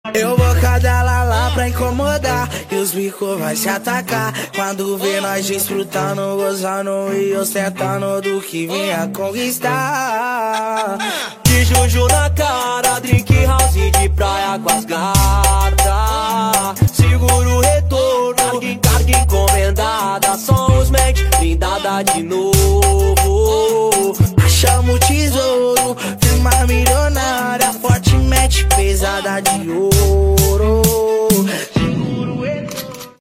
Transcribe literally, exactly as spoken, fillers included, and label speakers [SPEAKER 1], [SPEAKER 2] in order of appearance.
[SPEAKER 1] Eu vou cadela lá pra incomodar e os bico vai se atacar quando vê nós desfrutando, gozando e ostentando do que vinha conquistar.
[SPEAKER 2] De Juju na cara, drink house de praia com as gatas. Segura o retorno, carga encomendada, só os match, blindada de novo.